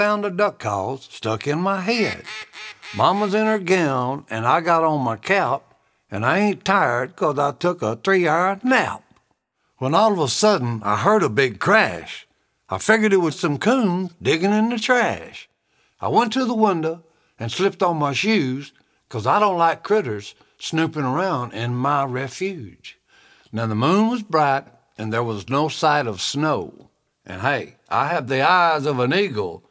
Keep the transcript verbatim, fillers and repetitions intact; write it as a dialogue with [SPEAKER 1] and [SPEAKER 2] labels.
[SPEAKER 1] sound of duck calls stuck in my head. Mama's in her gown, and I got on my cap, and I ain't tired 'cause I took a three-hour nap. When all of a sudden I heard a big crash. I figured it was some coons digging in the trash. I went to the window and slipped on my shoes 'cause I don't like critters snooping around in my refuge. Now the moon was bright and there was no sight of snow. And hey, I have the eyes of an eagle